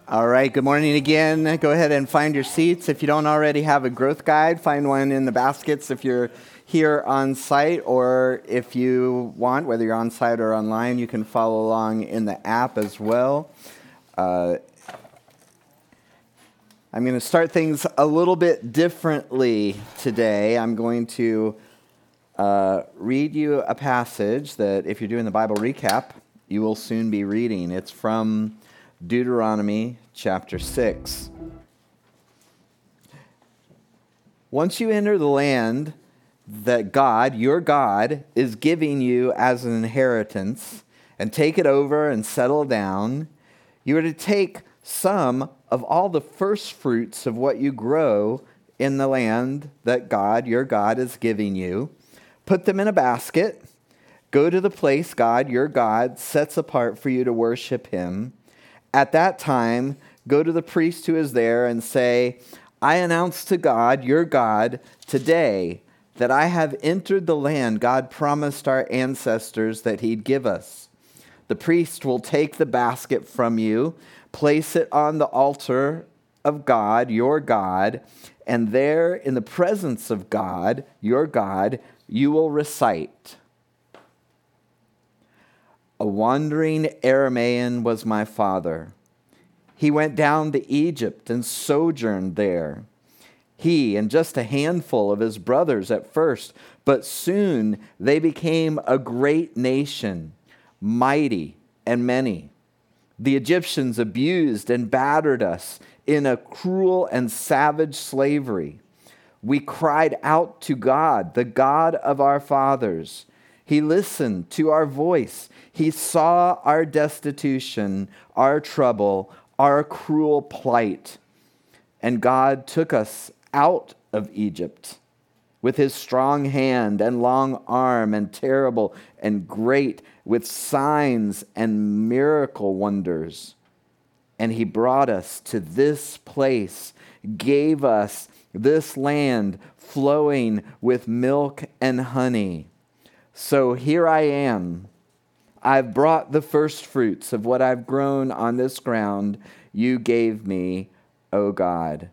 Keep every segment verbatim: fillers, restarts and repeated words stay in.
All right, good morning again. Go ahead and find your seats. If you don't already have a growth guide, find one in the baskets if you're here on site, or if you want, whether you're on site or online, you can follow along in the app as well. Uh, I'm going to start things a little bit differently today. I'm going to uh, read you a passage that, if you're doing the Bible recap, you will soon be reading. It's from Deuteronomy chapter six. Once you enter the land that God, your God, is giving you as an inheritance, and take it over and settle down, you are to take some of all the first fruits of what you grow in the land that God, your God, is giving you, put them in a basket, go to the place God, your God, sets apart for you to worship him. At that time, go to the priest who is there and say, I announce to God, your God, today that I have entered the land God promised our ancestors that he'd give us. The priest will take the basket from you, place it on the altar of God, your God, and there in the presence of God, your God, you will recite, a wandering Aramaean was my father. He went down to Egypt and sojourned there. He and just a handful of his brothers at first, but soon they became a great nation, mighty and many. The Egyptians abused and battered us in a cruel and savage slavery. We cried out to God, the God of our fathers. He listened to our voice. He saw our destitution, our trouble, our cruel plight. And God took us out of Egypt with his strong hand and long arm and terrible and great, with signs and miracle wonders. And he brought us to this place, gave us this land flowing with milk and honey. So here I am. I've brought the first fruits of what I've grown on this ground you gave me, O God.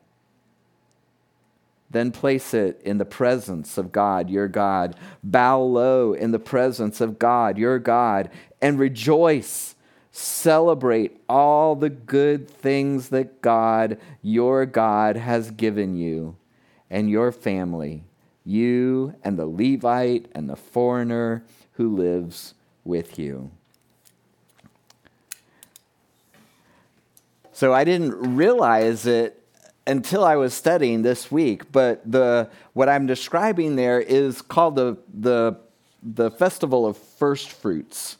Then place it in the presence of God, your God. Bow low in the presence of God, your God, and rejoice. Celebrate all the good things that God, your God, has given you and your family, you and the Levite and the foreigner who lives with you. So I didn't realize it until I was studying this week, but the what I'm describing there is called the the the Festival of First Fruits.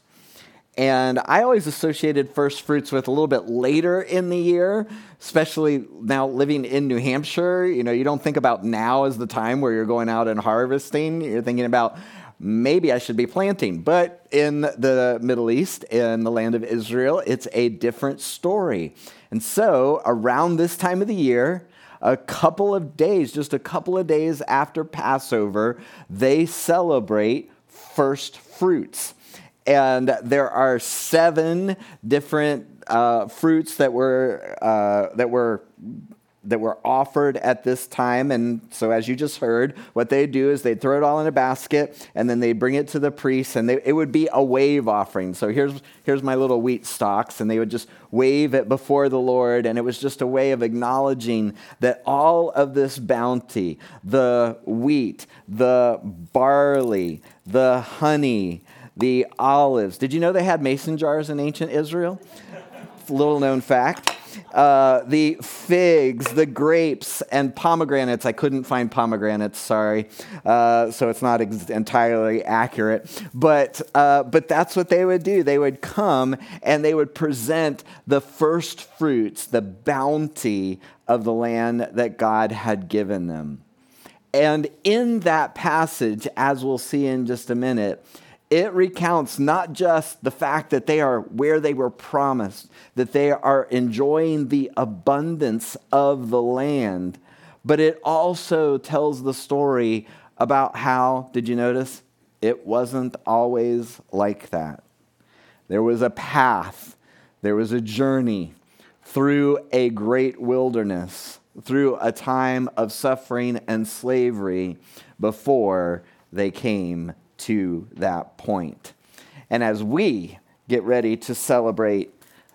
And I always associated first fruits with a little bit later in the year, especially now living in New Hampshire. You know, you don't think about now as the time where you're going out and harvesting. You're thinking about maybe I should be planting. But in the Middle East, in the land of Israel, it's a different story. And so around this time of the year, a couple of days, just a couple of days after Passover, they celebrate first fruits. And there are seven different uh, fruits that were uh, that were that were offered at this time. And so, as you just heard, what they do is they throw it all in a basket, and then they bring it to the priest, and they, it would be a wave offering. So here's here's my little wheat stalks, and they would just wave it before the Lord, and it was just a way of acknowledging that all of this bounty, the wheat, the barley, the honey, the olives. Did you know they had mason jars in ancient Israel? Little known fact. Uh, the figs, the grapes, and pomegranates. I couldn't find pomegranates, sorry. Uh, so it's not ex- entirely accurate. But uh, but that's what they would do. They would come and they would present the first fruits, the bounty of the land that God had given them. And in that passage, as we'll see in just a minute, it recounts not just the fact that they are where they were promised, that they are enjoying the abundance of the land, but it also tells the story about how, did you notice, it wasn't always like that. There was a path, there was a journey through a great wilderness, through a time of suffering and slavery before they came to that point. And as we get ready to celebrate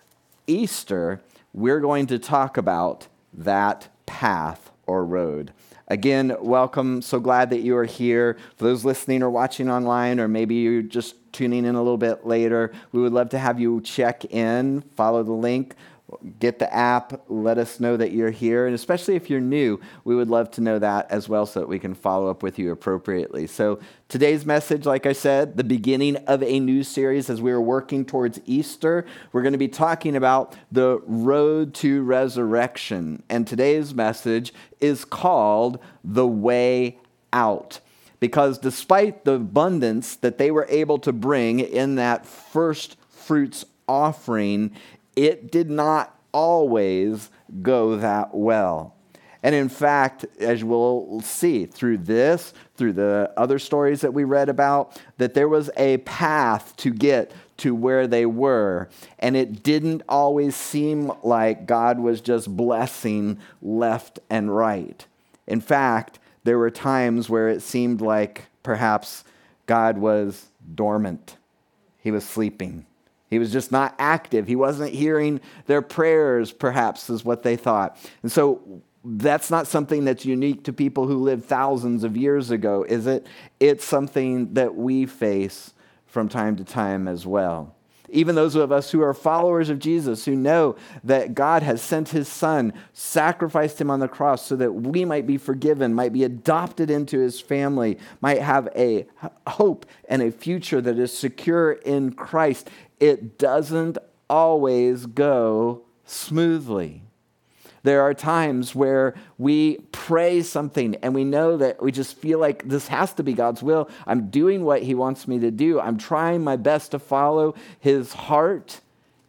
Easter, we're going to talk about that path or road. Again, welcome. So glad that you are here. For those listening or watching online, or maybe you're just tuning in a little bit later, we would love to have you check in, follow the link, get the app, let us know that you're here. And especially if you're new, we would love to know that as well so that we can follow up with you appropriately. So today's message, like I said, the beginning of a new series as we are working towards Easter. We're going to be talking about the road to resurrection. And today's message is called The Way Out. Because despite the abundance that they were able to bring in that first fruits offering, it did not always go that well. And in fact, as we'll see through this, through the other stories that we read about, that there was a path to get to where they were. And it didn't always seem like God was just blessing left and right. In fact, there were times where it seemed like perhaps God was dormant. He was sleeping. He was just not active. He wasn't hearing their prayers, perhaps, is what they thought. And so that's not something that's unique to people who lived thousands of years ago, is it? It's something that we face from time to time as well. Even those of us who are followers of Jesus, who know that God has sent his son, sacrificed him on the cross so that we might be forgiven, might be adopted into his family, might have a hope and a future that is secure in Christ. It doesn't always go smoothly. There are times where we pray something and we know that we just feel like this has to be God's will. I'm doing what he wants me to do. I'm trying my best to follow his heart,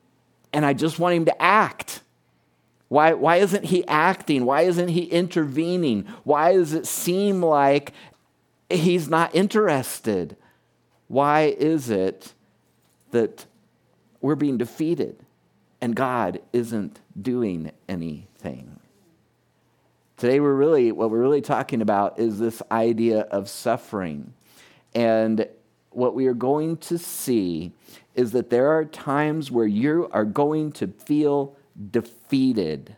and I just want him to act. Why, why isn't he acting? Why isn't he intervening? Why does it seem like he's not interested? Why is it that we're being defeated and God isn't doing anything? Today we're really, what we're really talking about is this idea of suffering. And what we are going to see is that there are times where you are going to feel defeated.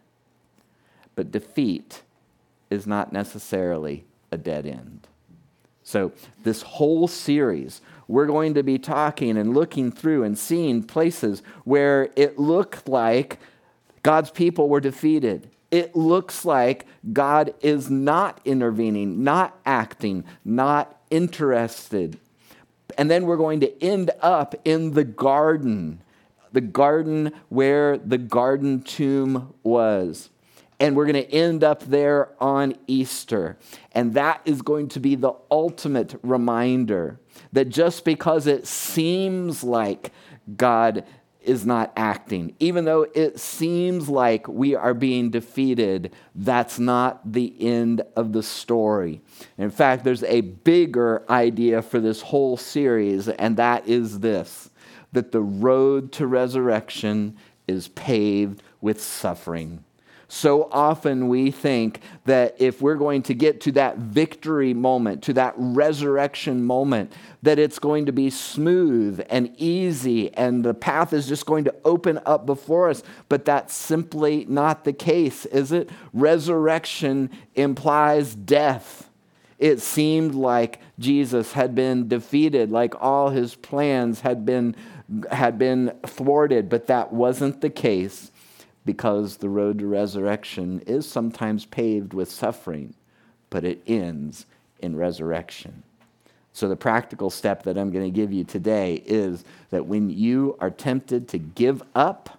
But defeat is not necessarily a dead end. So this whole series, we're going to be talking and looking through and seeing places where it looked like God's people were defeated. It looks like God is not intervening, not acting, not interested. And then we're going to end up in the garden, the garden where the garden tomb was. And we're going to end up there on Easter. And that is going to be the ultimate reminder that just because it seems like God is not acting, even though it seems like we are being defeated, that's not the end of the story. In fact, there's a bigger idea for this whole series, and that is this, that the road to resurrection is paved with suffering. So often we think that if we're going to get to that victory moment, to that resurrection moment, that it's going to be smooth and easy and the path is just going to open up before us. But that's simply not the case, is it? Resurrection implies death. It seemed like Jesus had been defeated, like all his plans had been, had been thwarted, but that wasn't the case. Because the road to resurrection is sometimes paved with suffering, but it ends in resurrection. So the practical step that I'm going to give you today is that when you are tempted to give up,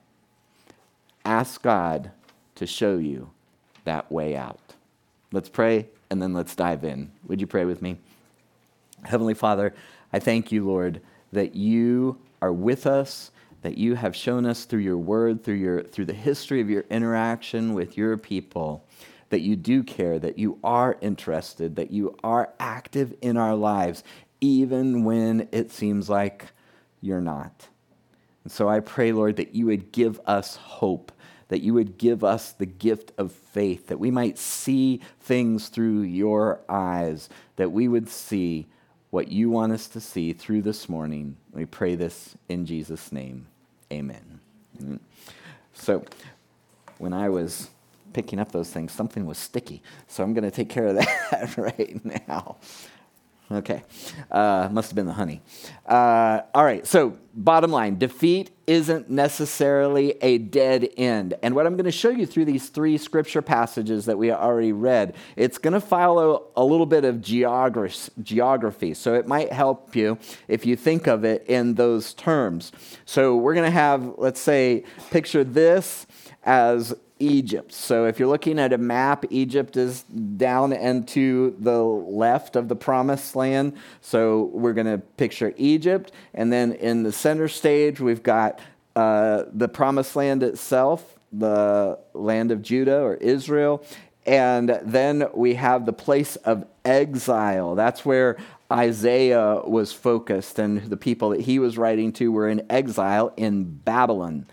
ask God to show you that way out. Let's pray, and then let's dive in. Would you pray with me? Heavenly Father, I thank you, Lord, that you are with us, that you have shown us through your word, through your through the history of your interaction with your people, that you do care, that you are interested, that you are active in our lives, even when it seems like you're not. And so I pray, Lord, that you would give us hope, that you would give us the gift of faith, that we might see things through your eyes, that we would see what you want us to see through this morning. We pray this in Jesus' name. Amen. So when I was picking up those things, something was sticky. So I'm going to take care of that right now. Okay. Uh, must have been the honey. Uh, all right. So bottom line, defeat isn't necessarily a dead end. And what I'm going to show you through these three scripture passages that we already read, it's going to follow a little bit of geography, geography. So it might help you if you think of it in those terms. So we're going to have, let's say, picture this as Egypt. So if you're looking at a map, Egypt is down and to the left of the promised land. So we're going to picture Egypt. And then in the center stage, we've got uh, the promised land itself, the land of Judah or Israel. And then we have the place of exile. That's where Isaiah was focused, and the people that he was writing to were in exile in Babylon.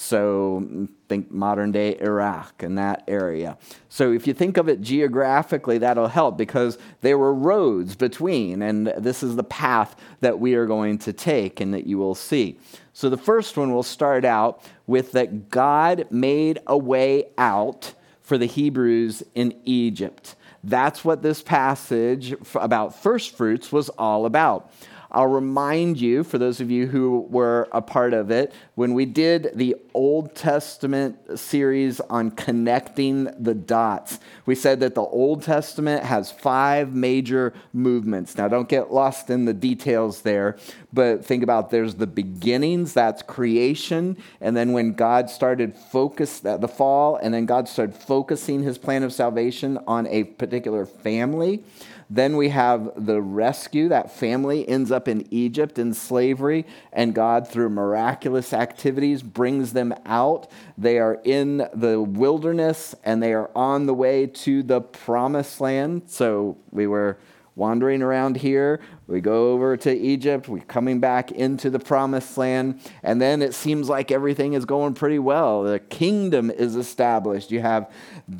So think modern-day Iraq and that area. So if you think of it geographically, that'll help because there were roads between, and this is the path that we are going to take and that you will see. So the first one will start out with that God made a way out for the Hebrews in Egypt. That's what this passage about first fruits was all about. I'll remind you, for those of you who were a part of it, when we did the Old Testament series on connecting the dots, we said that the Old Testament has five major movements. Now, don't get lost in the details there, but think about there's the beginnings, that's creation, and then when God started focus, the fall, and then God started focusing his plan of salvation on a particular family. Then we have the rescue. That family ends up in Egypt in slavery, and God, through miraculous activities, brings them out. They are in the wilderness, and they are on the way to the promised land. So we were wandering around here. We go over to Egypt. We're coming back into the promised land. And then it seems like everything is going pretty well. The kingdom is established. You have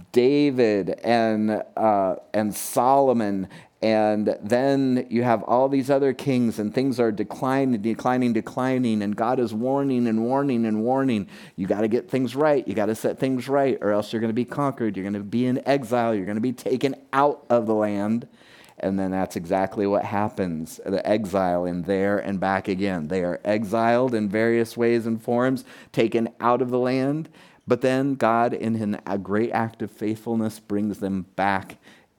David and uh, and Solomon. And then you have all these other kings, and things are declining, declining, declining. And God is warning and warning and warning. You got to get things right. You got to set things right, or else you're going to be conquered. You're going to be in exile. You're going to be taken out of the land. And then that's exactly what happens, the exile in there and back again. They are exiled in various ways and forms, taken out of the land, but then God, in a great act of faithfulness, brings them back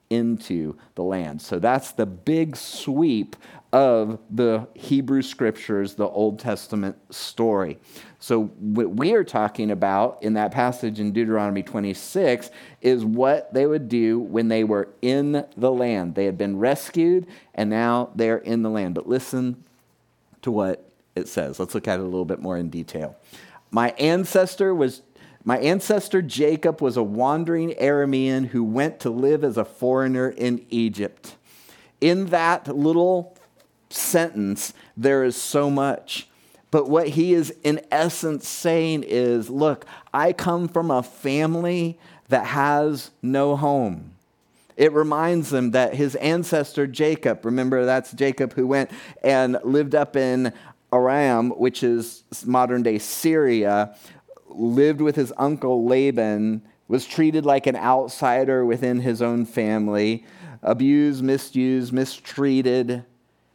into the land. So that's the big sweep of the Hebrew Scriptures, the Old Testament story. So what we are talking about in that passage in Deuteronomy twenty-six is what they would do when they were in the land. They had been rescued, and now they're in the land. But listen to what it says. Let's look at it a little bit more in detail. My ancestor was My ancestor Jacob was a wandering Aramean who went to live as a foreigner in Egypt. In that little sentence, there is so much. But what he is in essence saying is, look, I come from a family that has no home. It reminds them that his ancestor Jacob, remember that's Jacob who went and lived up in Aram, which is modern-day Syria, lived with his uncle Laban, was treated like an outsider within his own family, abused, misused, mistreated.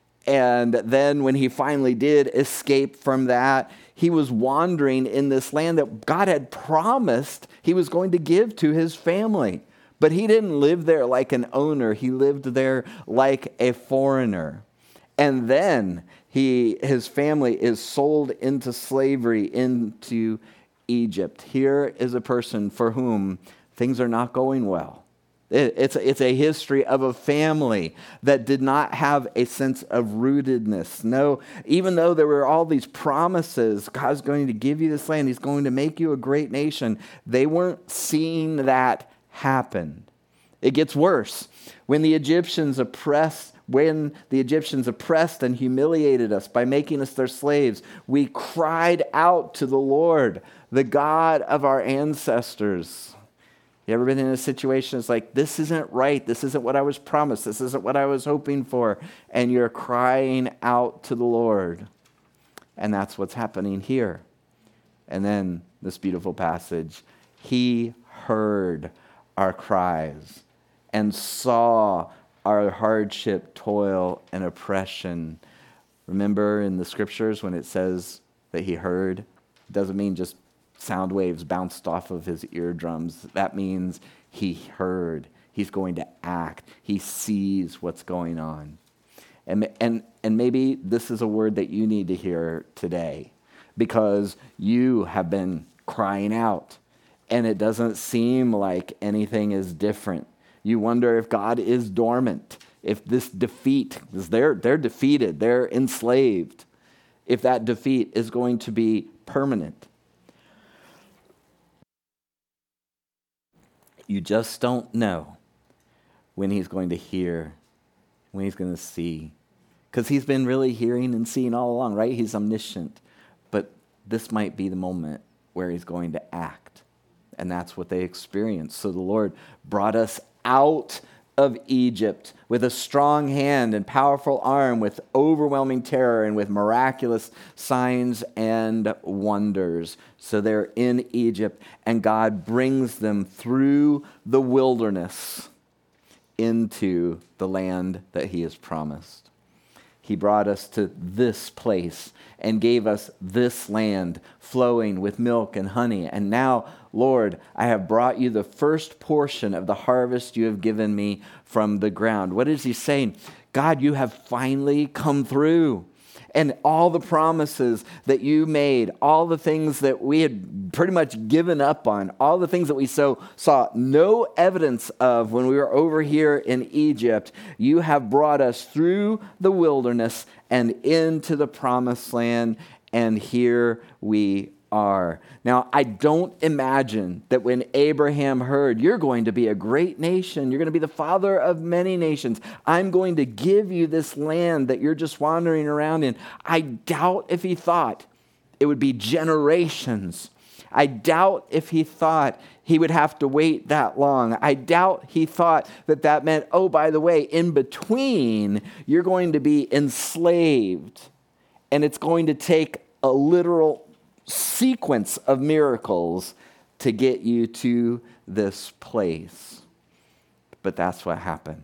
And then when he finally did escape from that, he was wandering in this land that God had promised he was going to give to his family. But he didn't live there like an owner. He lived there like a foreigner. And then he, his family is sold into slavery, into Egypt. Here is a person for whom things are not going well. It's a, it's a history of a family that did not have a sense of rootedness. No, even though there were all these promises, God's going to give you this land, he's going to make you a great nation, they weren't seeing that happen. It gets worse. When the Egyptians oppressed when the Egyptians oppressed and humiliated us by making us their slaves, we cried out to the Lord, the God of our ancestors. You ever been in a situation that's like, this isn't right, this isn't what I was promised, this isn't what I was hoping for, and you're crying out to the Lord. And that's what's happening here. And then this beautiful passage, he heard our cries and saw our hardship, toil, and oppression. Remember in the scriptures when it says that he heard, it doesn't mean just sound waves bounced off of his eardrums. That means he heard. He's going to act. He sees what's going on. And, and, and maybe this is a word that you need to hear today because you have been crying out and it doesn't seem like anything is different. You wonder if God is dormant, if this defeat, because they're, they're defeated, they're enslaved, if that defeat is going to be permanent. You just don't know when he's going to hear, when he's going to see. Because he's been really hearing and seeing all along, right? He's omniscient. But this might be the moment where he's going to act. And that's what they experienced. So the Lord brought us out of Egypt with a strong hand and powerful arm, with overwhelming terror and with miraculous signs and wonders. So they're in Egypt, and God brings them through the wilderness into the land that he has promised. He brought us to this place and gave us this land flowing with milk and honey. And now, Lord, I have brought you the first portion of the harvest you have given me from the ground. What is he saying? God, you have finally come through. And all the promises that you made, all the things that we had pretty much given up on, all the things that we so saw no evidence of when we were over here in Egypt, you have brought us through the wilderness and into the promised land, and here we are. Now, I don't imagine that when Abraham heard, you're going to be a great nation, you're going to be the father of many nations, I'm going to give you this land that you're just wandering around in. I doubt if he thought it would be generations. I doubt if he thought he would have to wait that long. I doubt he thought that that meant, oh, by the way, in between, you're going to be enslaved, and it's going to take a literal sequence of miracles to get you to this place. But that's what happened.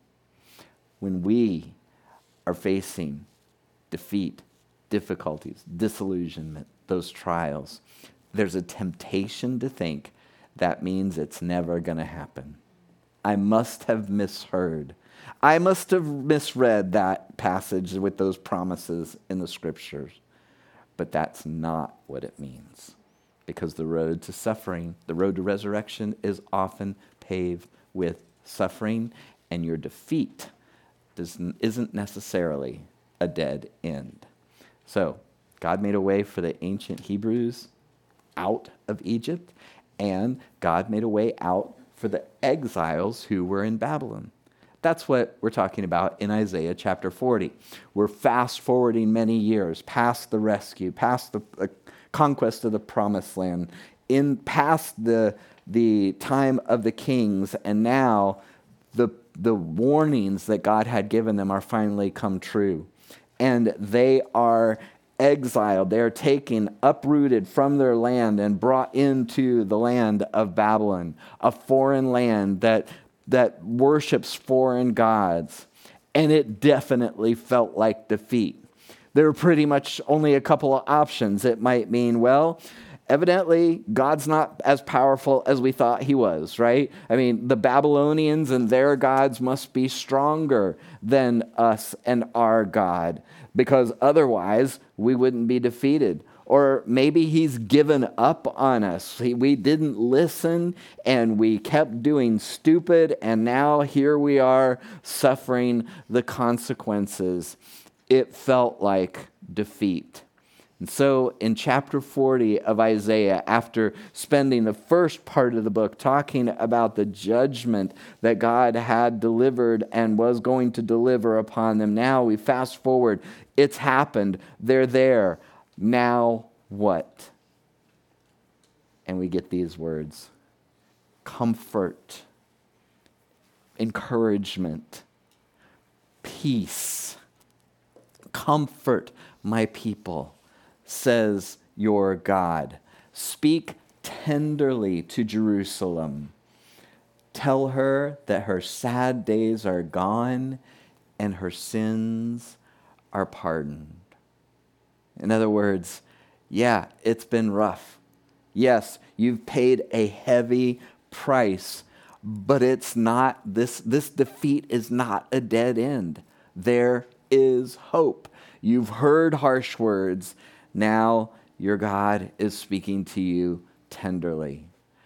When we are facing defeat, difficulties, disillusionment, those trials, there's a temptation to think that means it's never going to happen. I must have misheard. I must have misread that passage with those promises in the scriptures. But that's not what it means. Because the road to suffering, the road to resurrection is often paved with suffering, and your defeat doesn't, isn't necessarily a dead end. So, God made a way for the ancient Hebrews out of Egypt, and God made a way out for the exiles who were in Babylon. That's what we're talking about in Isaiah chapter forty. We're fast forwarding many years past the rescue, past the uh, conquest of the promised land, in past the, the time of the kings, and now the, the warnings that God had given them are finally come true. And they are exiled. They are taken, uprooted from their land and brought into the land of Babylon, a foreign land that that worships foreign gods, and it definitely felt like defeat. There were pretty much only a couple of options. It might mean, well, evidently God's not as powerful as we thought he was, right? I mean, the Babylonians and their gods must be stronger than us and our God, because otherwise we wouldn't be defeated. Or maybe he's given up on us. He, we didn't listen and we kept doing stupid, and now here we are suffering the consequences. It felt like defeat. And so in chapter forty of Isaiah, after spending the first part of the book talking about the judgment that God had delivered and was going to deliver upon them, now we fast forward. It's happened. They're there. Now what? And we get these words: comfort, encouragement, peace. Comfort my people, says your God. Speak tenderly to Jerusalem. Tell her that her sad days are gone and her sins are pardoned. In other words, yeah, it's been rough. Yes, you've paid a heavy price, but it's not, this, this defeat is not a dead end. There is hope. You've heard harsh words. Now your God is speaking to you tenderly.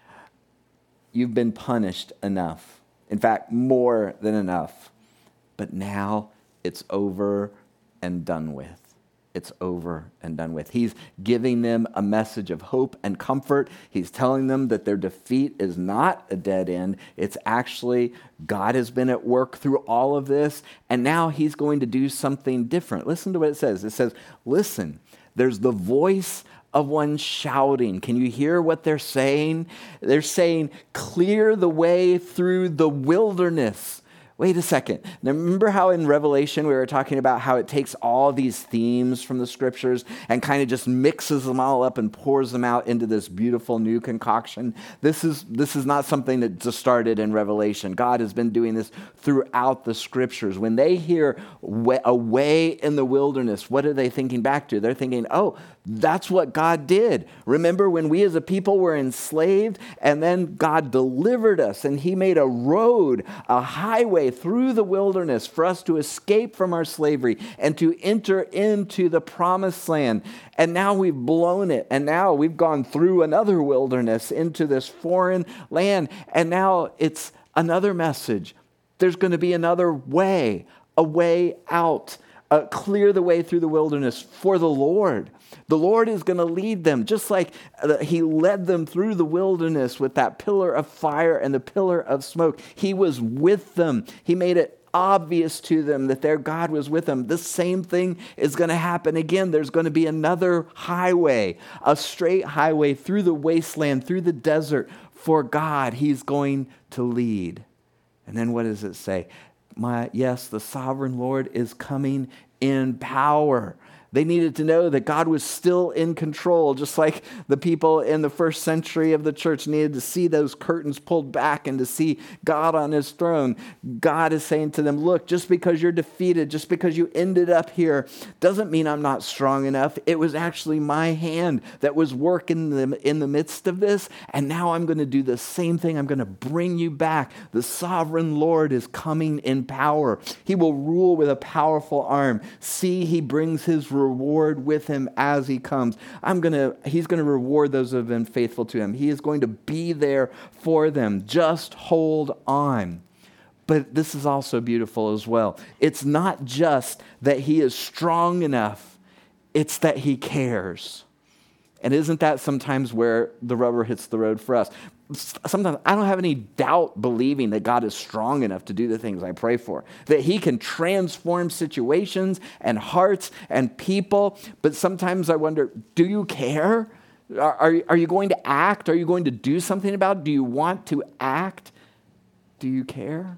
You've been punished enough. In fact, more than enough. But now it's over and done with. It's over and done with. He's giving them a message of hope and comfort. He's telling them that their defeat is not a dead end. It's actually, God has been at work through all of this, and now he's going to do something different. Listen to what it says. It says, listen, there's the voice of one shouting. Can you hear what they're saying? They're saying, clear the way through the wilderness. Wait a second. Now, remember how in Revelation we were talking about how it takes all these themes from the scriptures and kind of just mixes them all up and pours them out into this beautiful new concoction? This is this is not something that just started in Revelation. God has been doing this throughout the scriptures. When they hear a way in the wilderness, what are they thinking back to? They're thinking, oh, that's what God did. Remember when we as a people were enslaved and then God delivered us and he made a road, a highway through the wilderness for us to escape from our slavery and to enter into the promised land. And now we've blown it. And now we've gone through another wilderness into this foreign land. And now it's another message. There's going to be another way, a way out. Uh, clear the way through the wilderness for the Lord. The Lord is going to lead them, just like uh, he led them through the wilderness with that pillar of fire and the pillar of smoke. He was with them. He made it obvious to them that their God was with them. The same thing is going to happen again. There's going to be another highway, a straight highway through the wasteland, through the desert for God. He's going to lead. And then what does it say? My, yes, the sovereign Lord is coming in power. They needed to know that God was still in control, just like the people in the first century of the church needed to see those curtains pulled back and to see God on his throne. God is saying to them, look, just because you're defeated, just because you ended up here, doesn't mean I'm not strong enough. It was actually my hand that was working them in the midst of this, and now I'm going to do the same thing. I'm going to bring you back. The sovereign Lord is coming in power. He will rule with a powerful arm. See, he brings his reward with him as he comes. I'm gonna, he's going to reward those who have been faithful to him. He is going to be there for them. Just hold on. But this is also beautiful as well. It's not just that he is strong enough, it's that he cares. And isn't that sometimes where the rubber hits the road for us? Sometimes I don't have any doubt believing that God is strong enough to do the things I pray for, that he can transform situations and hearts and people. But sometimes I wonder, do you care? Are, are, are you going to act? Are you going to do something about it? Do you want to act? Do you care?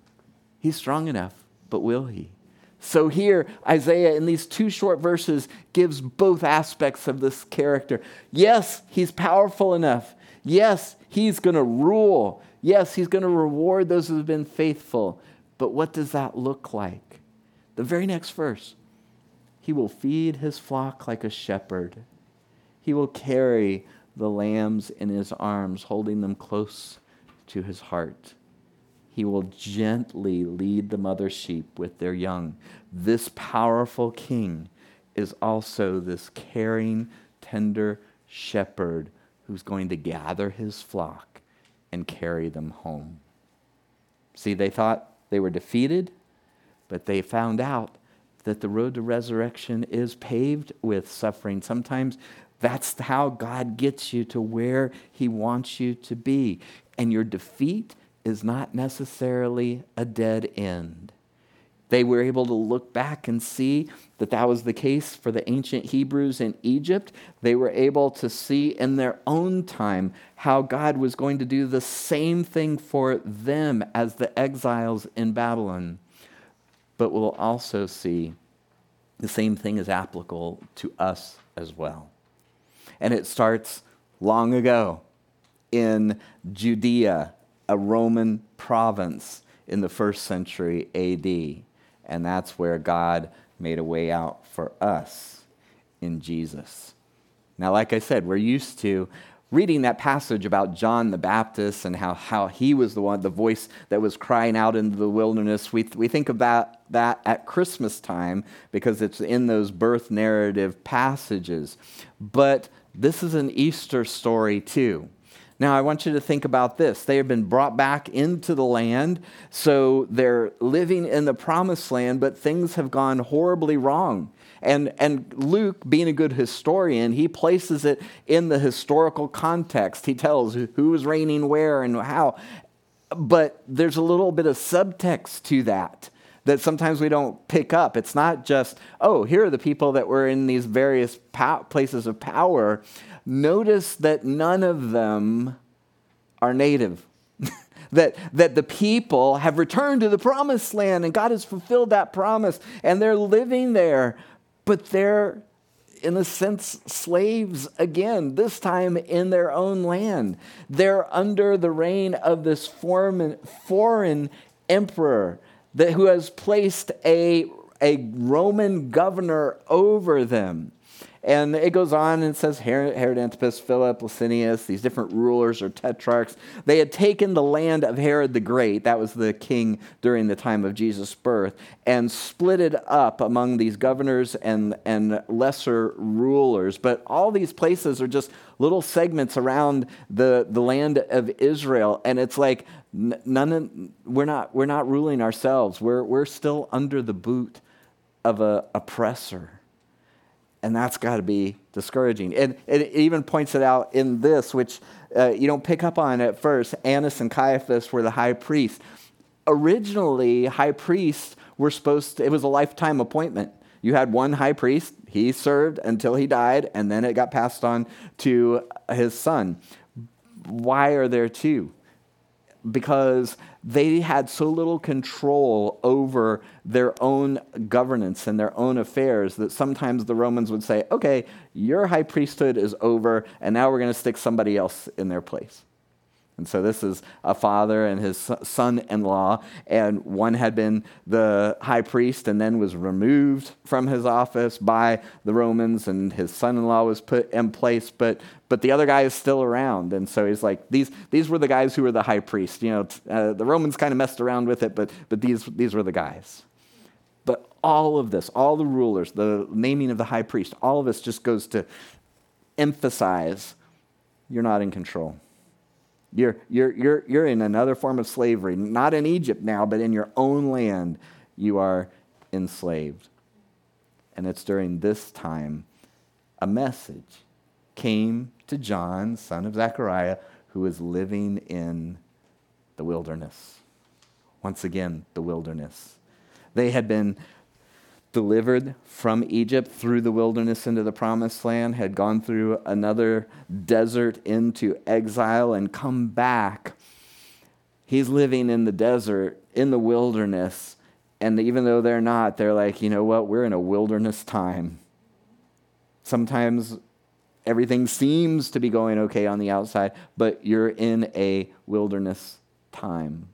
He's strong enough, but will he? So here, Isaiah, in these two short verses, gives both aspects of this character. Yes, he's powerful enough. Yes, he's going to rule. Yes, he's going to reward those who have been faithful. But what does that look like? The very next verse. He will feed his flock like a shepherd. He will carry the lambs in his arms, holding them close to his heart. He will gently lead the mother sheep with their young. This powerful king is also this caring, tender shepherd who's going to gather his flock and carry them home. See, they thought they were defeated, but they found out that the road to resurrection is paved with suffering. Sometimes that's how God gets you to where he wants you to be. And your defeat is not necessarily a dead end. They were able to look back and see that that was the case for the ancient Hebrews in Egypt. They were able to see in their own time how God was going to do the same thing for them as the exiles in Babylon. But we'll also see the same thing is applicable to us as well. And it starts long ago in Judea, a Roman province in the first century A D. And that's where God made a way out for us in Jesus. Now, like I said, we're used to reading that passage about John the Baptist and how, how he was the one, the voice that was crying out into the wilderness. We, we think about that at Christmas time because it's in those birth narrative passages. But this is an Easter story too. Now, I want you to think about this. They have been brought back into the land, so they're living in the promised land, but things have gone horribly wrong. And, and Luke, being a good historian, he places it in the historical context. He tells who was reigning where and how. But there's a little bit of subtext to that that sometimes we don't pick up. It's not just, oh, here are the people that were in these various pow- places of power. Notice that none of them are native. that, that the people have returned to the promised land and God has fulfilled that promise and they're living there, but they're, in a sense, slaves again, this time in their own land. They're under the reign of this foreign, foreign emperor that, who has placed a, a Roman governor over them. And it goes on and says Herod, Herod Antipas, Philip, Licinius, these different rulers or tetrarchs, they had taken the land of Herod the Great, that was the king during the time of Jesus' birth, and split it up among these governors and, and lesser rulers. But all these places are just little segments around the, the land of Israel. And it's like, none of, we're not we're not ruling ourselves. We're, we're still under the boot of an oppressor. And that's got to be discouraging. And it even points it out in this, which uh, you don't pick up on at first. Annas and Caiaphas were the high priests. Originally, high priests were supposed to, it was a lifetime appointment. You had one high priest, he served until he died, and then it got passed on to his son. Why are there two? Because they had so little control over their own governance and their own affairs that sometimes the Romans would say, okay, your high priesthood is over, and now we're going to stick somebody else in their place. And so this is a father and his son-in-law, and one had been the high priest and then was removed from his office by the Romans, and his son-in-law was put in place, but but the other guy is still around. And so he's like, these these were the guys who were the high priest. You know, uh, the Romans kind of messed around with it, but but these these were the guys. But all of this, all the rulers, the naming of the high priest, all of this just goes to emphasize you're not in control. You're, you're, you're, you're in another form of slavery, not in Egypt now, but in your own land, you are enslaved. And it's during this time a message came to John, son of Zechariah, who was living in the wilderness. Once again, the wilderness. They had been delivered from Egypt through the wilderness into the promised land, had gone through another desert into exile and come back. He's living in the desert, in the wilderness, and even though they're not, they're like, you know what, we're in a wilderness time. Sometimes everything seems to be going okay on the outside, but you're in a wilderness time.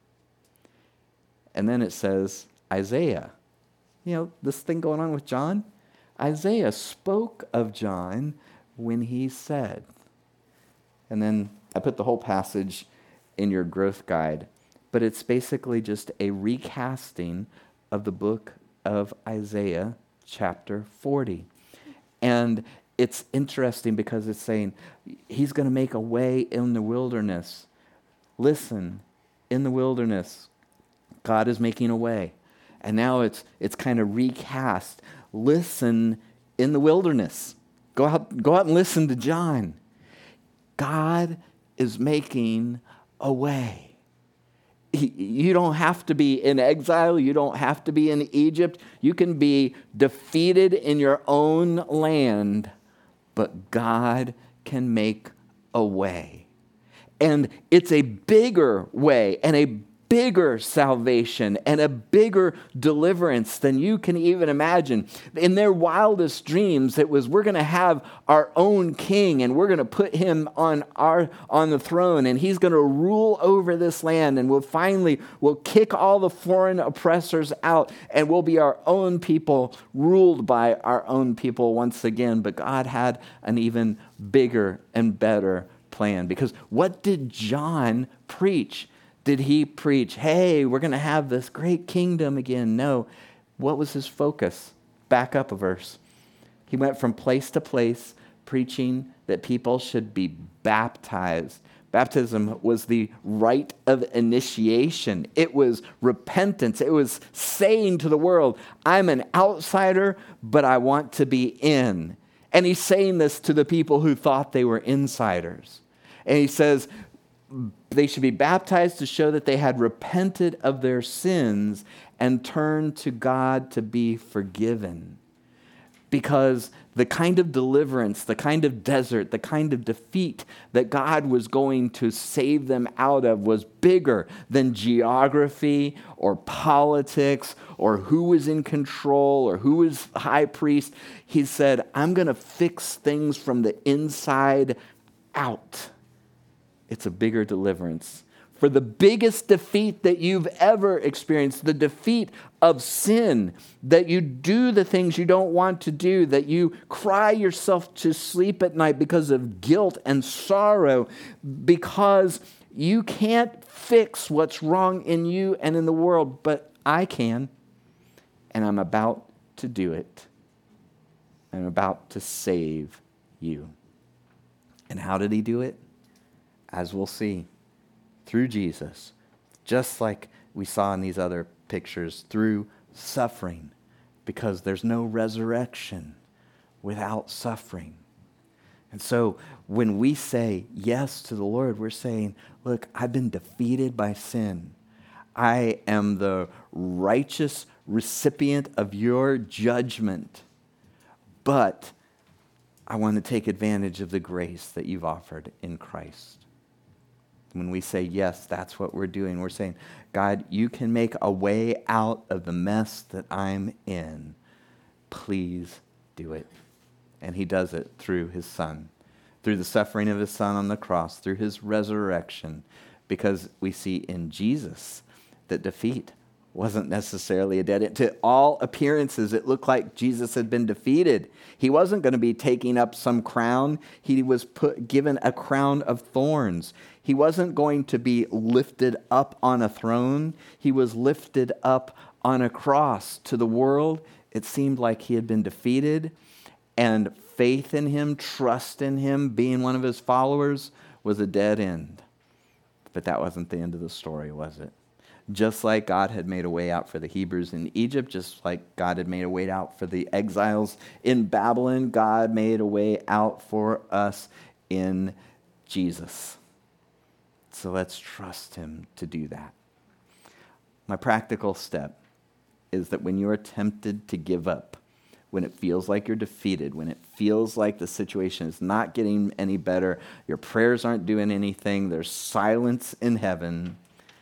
And then it says, Isaiah. You know, this thing going on with John, Isaiah spoke of John when he said, and then I put the whole passage in your growth guide, but it's basically just a recasting of the book of Isaiah, chapter forty. And it's interesting because it's saying, he's going to make a way in the wilderness. Listen, in the wilderness, God is making a way. And now it's it's kind of recast. Listen in the wilderness. Go out, go out and listen to John. God is making a way. He, you don't have to be in exile. You don't have to be in Egypt. You can be defeated in your own land, but God can make a way. And it's a bigger way and a bigger salvation and a bigger deliverance than you can even imagine. In their wildest dreams, it was, we're going to have our own king and we're going to put him on our on the throne and he's going to rule over this land and we'll finally, we'll kick all the foreign oppressors out and we'll be our own people, ruled by our own people once again. But God had an even bigger and better plan, because what did John preach? Did he preach, hey, we're going to have this great kingdom again? No. What was his focus? Back up a verse. He went from place to place preaching that people should be baptized. Baptism was the rite of initiation. It was repentance. It was saying to the world, I'm an outsider, but I want to be in. And he's saying this to the people who thought they were insiders. And he says, they should be baptized to show that they had repented of their sins and turned to God to be forgiven. Because the kind of deliverance, the kind of desert, the kind of defeat that God was going to save them out of was bigger than geography or politics or who was in control or who was high priest. He said, I'm going to fix things from the inside out. It's a bigger deliverance. For the biggest defeat that you've ever experienced, the defeat of sin, that you do the things you don't want to do, that you cry yourself to sleep at night because of guilt and sorrow, because you can't fix what's wrong in you and in the world, but I can, and I'm about to do it. I'm about to save you. And how did he do it? As we'll see, through Jesus, just like we saw in these other pictures, through suffering, because there's no resurrection without suffering. And so when we say yes to the Lord, we're saying, look, I've been defeated by sin. I am the righteous recipient of your judgment, but I want to take advantage of the grace that you've offered in Christ. When we say yes, that's what we're doing. We're saying, God, you can make a way out of the mess that I'm in. Please do it. And he does it through his Son, through the suffering of his Son on the cross, through his resurrection, because we see in Jesus that defeat wasn't necessarily a dead end. To all appearances, it looked like Jesus had been defeated. He wasn't going to be taking up some crown. He was put, given a crown of thorns. He wasn't going to be lifted up on a throne. He was lifted up on a cross. To the world, it seemed like he had been defeated, and faith in him, trust in him, being one of his followers, was a dead end. But that wasn't the end of the story, was it? Just like God had made a way out for the Hebrews in Egypt, just like God had made a way out for the exiles in Babylon, God made a way out for us in Jesus. So let's trust him to do that. My practical step is that when you are tempted to give up, when it feels like you're defeated, when it feels like the situation is not getting any better, your prayers aren't doing anything, there's silence in heaven,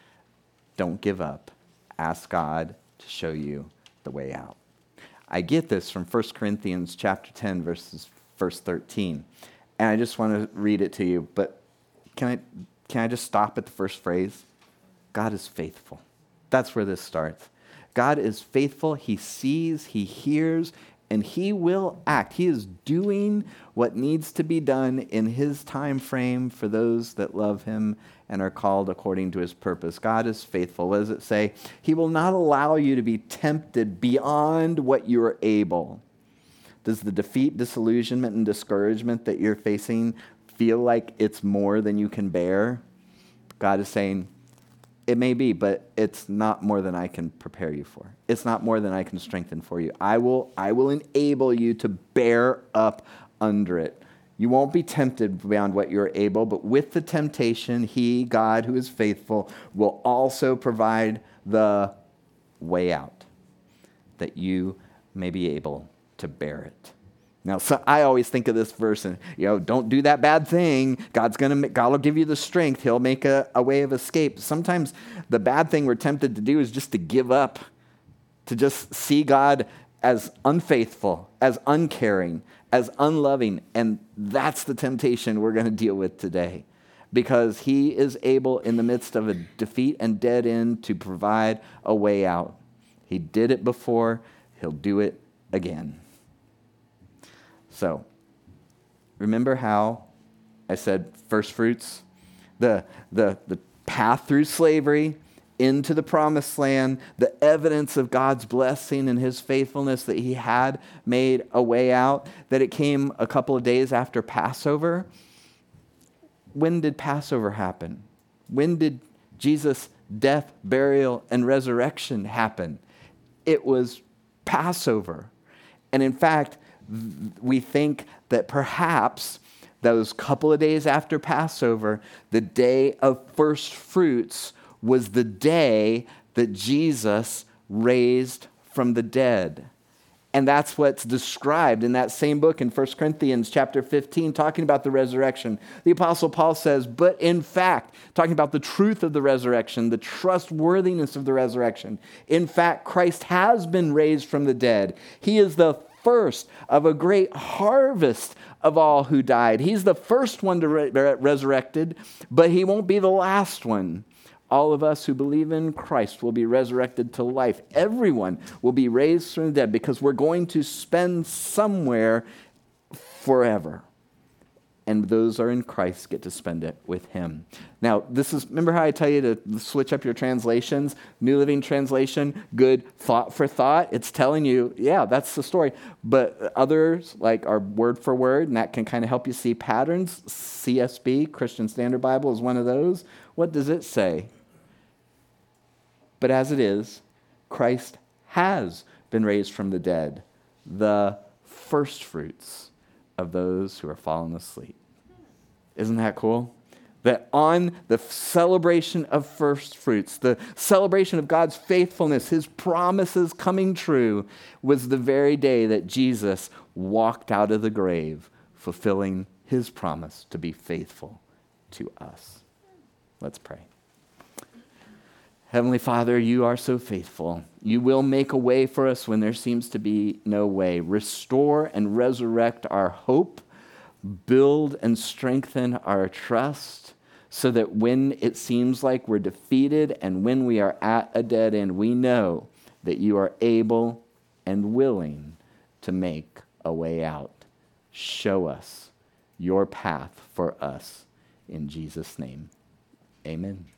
don't give up. Ask God to show you the way out. I get this from First Corinthians chapter ten, verses verse thirteen. And I just want to read it to you, but can I can I just stop at the first phrase? God is faithful. That's where this starts. God is faithful. He sees, he hears, and he will act. He is doing what needs to be done in his time frame for those that love him and are called according to his purpose. God is faithful. What does it say? He will not allow you to be tempted beyond what you are able. Does the defeat, disillusionment, and discouragement that you're facing feel like it's more than you can bear? God is saying, It may be, but it's not more than I can prepare you for. It's not more than I can strengthen for you. I will, I will enable you to bear up under it. You won't be tempted beyond what you're able, but with the temptation, he, God, who is faithful, will also provide the way out, that you may be able to bear it. Now, so I always think of this verse and, you know, don't do that bad thing. God's going to, God will give you the strength. He'll make a, a way of escape. Sometimes the bad thing we're tempted to do is just to give up, to just see God as unfaithful, as uncaring, as unloving. And that's the temptation we're going to deal with today, because he is able in the midst of a defeat and dead end to provide a way out. He did it before. He'll do it again. So, remember how I said first fruits? The, the, the path through slavery into the promised land, the evidence of God's blessing and his faithfulness that he had made a way out, that it came a couple of days after Passover. When did Passover happen? When did Jesus' death, burial, and resurrection happen? It was Passover. And in fact, we think that perhaps those couple of days after Passover, the day of first fruits was the day that Jesus raised from the dead. And that's what's described in that same book in First Corinthians chapter fifteen, talking about the resurrection. The Apostle Paul says, but in fact, talking about the truth of the resurrection, the trustworthiness of the resurrection, in fact, Christ has been raised from the dead. He is the first of a great harvest of all who died. He's the first one to re- resurrected, but he won't be the last one. All of us who believe in Christ will be resurrected to life. Everyone will be raised from the dead, because we're going to spend somewhere forever. And those who are in Christ get to spend it with him. Now, this is, remember how I tell you to switch up your translations? New Living Translation, good thought for thought. It's telling you, yeah, that's the story. But others, like our word for word, and that can kind of help you see patterns. C S B, Christian Standard Bible, is one of those. What does it say? But as it is, Christ has been raised from the dead, the first fruits of those who are fallen asleep. Isn't that cool? That on the celebration of first fruits, the celebration of God's faithfulness, his promises coming true, was the very day that Jesus walked out of the grave, fulfilling his promise to be faithful to us. Let's pray. Heavenly Father, you are so faithful. You will make a way for us when there seems to be no way. Restore and resurrect our hope. Build and strengthen our trust, so that when it seems like we're defeated and when we are at a dead end, we know that you are able and willing to make a way out. Show us your path for us. In Jesus' name, amen.